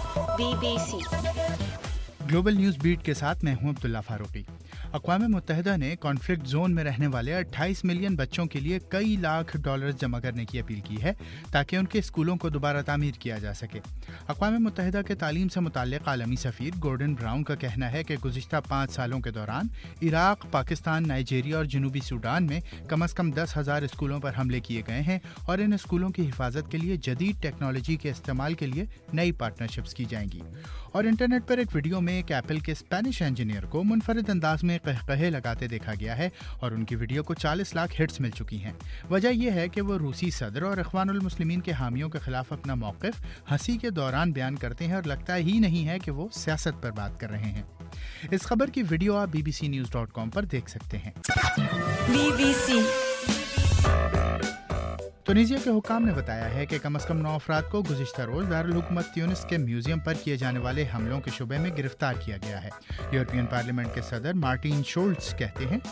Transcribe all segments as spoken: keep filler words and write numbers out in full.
Be B C global news beat کے ساتھ میں ہوں عبداللہ فاروقی۔ اقوام متحدہ نے کانفلکٹ زون میں رہنے والے اٹھائیس ملین بچوں کے لیے کئی لاکھ ڈالرز جمع کرنے کی اپیل کی ہے تاکہ ان کے اسکولوں کو دوبارہ تعمیر کیا جا سکے۔ اقوام متحدہ کے تعلیم سے متعلق عالمی سفیر گورڈن براؤن کا کہنا ہے کہ گزشتہ پانچ سالوں کے دوران عراق، پاکستان، نائجیریا اور جنوبی سوڈان میں کم از کم دس ہزار اسکولوں پر حملے کیے گئے ہیں اور ان اسکولوں کی حفاظت کے لیے جدید ٹیکنالوجی کے استعمال کے لیے نئی پارٹنرشپس کی جائیں گی۔ اور انٹرنیٹ پر ایک ویڈیو میں ایک ایپل کے اسپینش انجینئر کو منفرد انداز میں قہقہے لگاتے دیکھا گیا ہے اور ان کی ویڈیو کو چالیس لاکھ ہٹس مل چکی ہیں۔ وجہ یہ ہے کہ وہ روسی صدر اور اخوان المسلمین کے حامیوں کے خلاف اپنا موقف ہنسی کے دوران بیان کرتے ہیں اور لگتا ہی نہیں ہے کہ وہ سیاست پر بات کر رہے ہیں۔ اس خبر کی ویڈیو آپ B B C news dot com پر دیکھ سکتے ہیں۔ بی بی سی تونیزیا کے حکام نے بتایا ہے کہ کم از کم نو افراد کو گزشتہ روز دارالحکومت تیونس کے میوزیم پر کیے جانے والے حملوں کے شبے میں گرفتار کیا گیا ہے۔ یورپین پارلیمنٹ کے صدر مارٹین شولٹز کہتے ہیں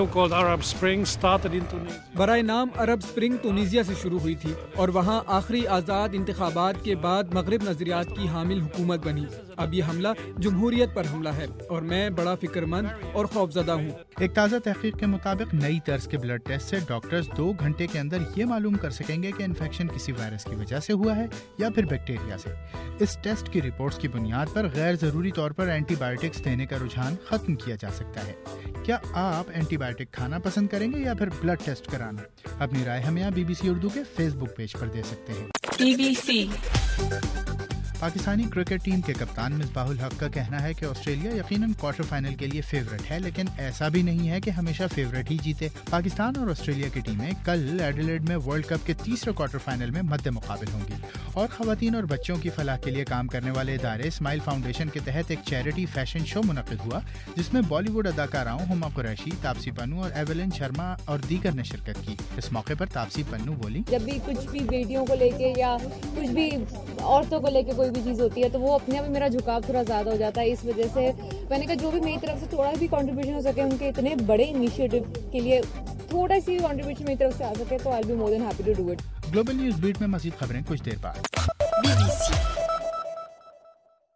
برائے نام عرب سپرنگ تونیزیا سے شروع ہوئی تھی اور وہاں آخری آزاد انتخابات کے بعد مغرب نظریات کی حامل حکومت بنی۔ اب یہ حملہ جمہوریت پر حملہ ہے اور میں بڑا فکر مند اور خوفزدہ ہوں۔ ایک تازہ تحقیق کے مطابق نئی طرز کے بلڈ ٹیسٹ سے ڈاکٹرز دو گھنٹے کے اندر یہ معلوم کر سکیں گے کہ انفیکشن کسی وائرس کی وجہ سے ہوا ہے یا پھر بیکٹیریا سے۔ اس ٹیسٹ کی رپورٹس کی بنیاد پر غیر ضروری طور پر اینٹی بایوٹکس دینے کا رجحان ختم کیا جا سکتا ہے۔ کیا آپ اینٹی بایوٹک کھانا پسند کریں گے یا پھر بلڈ ٹیسٹ کرانا؟ اپنی رائے ہمیں بی بی سی اردو کے فیس بک پیج پر دے سکتے ہیں۔ B B C Pakistani cricket team کے کپتان مصباح الحق کا کہنا ہے کہ آسٹریلیا یقیناً کوارٹر فائنل کے لیے فیورٹ ہے، لیکن ایسا بھی نہیں ہے کہ ہمیشہ فیورٹ ہی جیتے۔ پاکستان اور آسٹریلیا کی ٹیمیں کل ایڈیلیڈ میں ورلڈ کپ کے تیسرے کوارٹر فائنل میں مد مقابل ہوں گی۔ اور خواتین اور بچوں کی فلاح کے لیے کام کرنے والے ادارے اسمائل فاؤنڈیشن کے تحت ایک چیریٹی فیشن شو منعقد ہوا جس میں بالی ووڈ اداکاراؤں ہما قریشی، تاپسی پنو اور ایولن شرما اور دیگر نے شرکت کی۔ اس موقع پر تاپسی پنو بولی، جب بھی کچھ بھی بیٹیوں کو لے کے یا کچھ بھی عورتوں کو لے کے کوئی بھی چیز ہوتی ہے تو وہ اپنے آپ میرا جھکاؤ تھوڑا زیادہ ہو جاتا ہے۔ اس وجہ سے میں نے کہا جو بھی میری طرف سے تھوڑا بھی کنٹریبیوشن ہو سکے ان کے اتنے بڑے انیشیٹو کے لیے تھوڑا سی کنٹریبیوشن میری طرف سے آ سکے تو I will be more than happy to do it. Global news beat میں مزید خبریں کچھ دیر بعد۔ Be B C